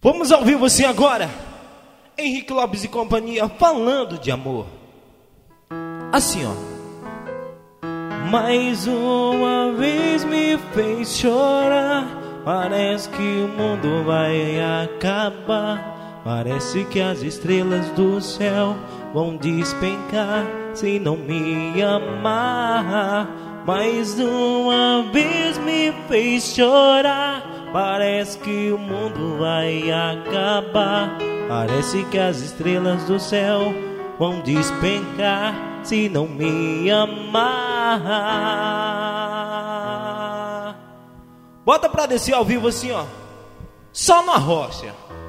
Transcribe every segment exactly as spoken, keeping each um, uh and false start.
Vamos ao vivo assim agora. Henrique Lopes e companhia falando de amor. Assim, ó. Mais uma vez me fez chorar. Parece que o mundo vai acabar. Parece que as estrelas do céu vão despencar se não me amar. Mais uma vez me fez chorar. Parece que o mundo vai acabar. Parece que as estrelas do céu vão despencar se não me amar. Bota pra descer ao vivo assim, ó. Só na rocha.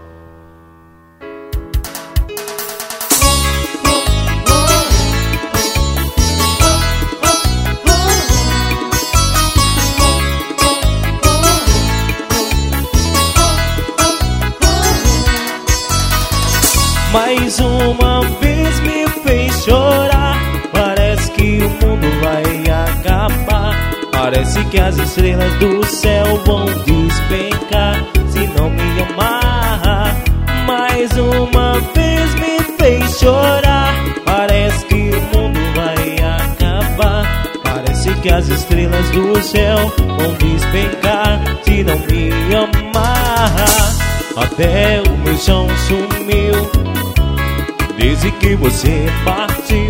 Mais uma vez me fez chorar. Parece que o mundo vai acabar. Parece que as estrelas do céu vão despencar se não me amar. Mais uma vez me fez chorar. Parece que o mundo vai acabar. Parece que as estrelas do céu vão despencar se não me amar. Até o meu chão sumiu desde que você partiu.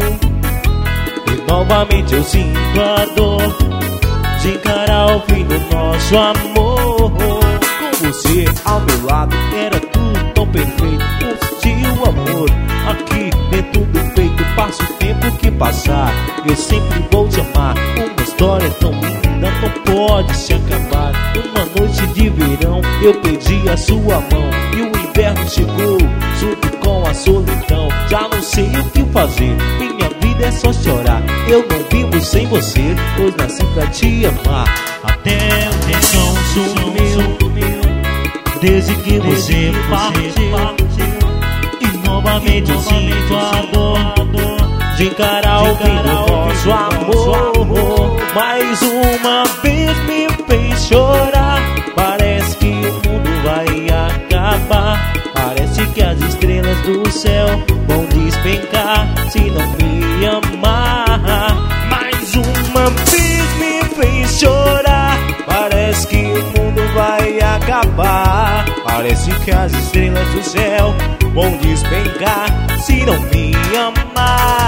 E novamente eu sinto a dor de encarar o fim do nosso amor. Com você ao meu lado era tudo tão perfeito. Curti o amor aqui dentro do peito. Passa o tempo que passar, eu sempre vou te amar. Uma história tão linda não pode se acabar. Uma noite de verão eu pedi a sua mão e o inverno chegou junto com a solidão. Já não sei o que fazer, minha vida é só chorar. Eu não vivo sem você, pois nasci pra te amar. Até o chão sumiu desde que você partiu. E novamente eu sinto a dor de encarar o fim do nosso amor. Mais uma vez me fez chorar. Parece que o mundo vai acabar. Parece que as estrelas do céu vão despencar se não me amar. Mais uma vez me fez chorar. Parece que o mundo vai acabar. Parece que as estrelas do céu vão despencar se não me amar.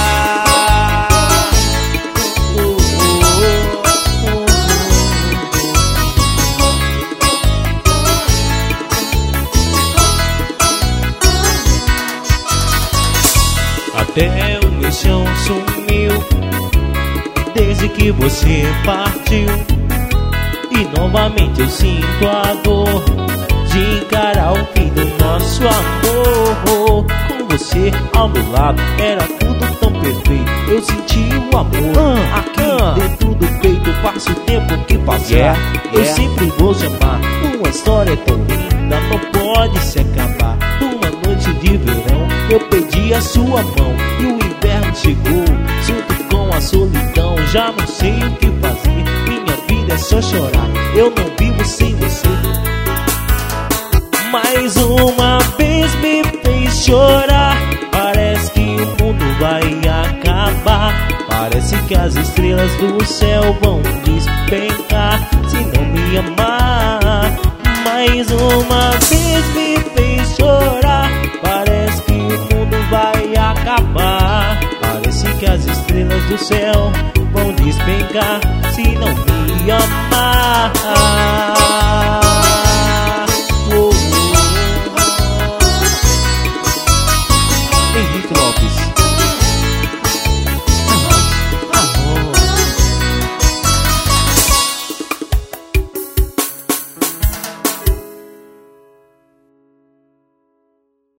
Até o meu chão sumiu desde que você partiu. E novamente eu sinto a dor de encarar o fim do nosso amor. Com você ao meu lado era tudo tão perfeito. Eu senti o amor ah, aqui ah. dentro do peito. Passa o tempo que passar, yeah, eu yeah. sempre vou te amar. Uma história tão linda não pode se acabar. Numa noite de verão eu pedi a sua mão e o inverno chegou junto com a solidão. Já não sei o que fazer, minha vida é só chorar. Eu não vivo sem você. Mais uma vez me fez chorar. Parece que o mundo vai acabar. Parece que as estrelas do céu vão despencar se não me amar. Mais uma vez me fez chorar. Parece que o mundo vai acabar. Parece que as estrelas do céu vão despencar se não me amar.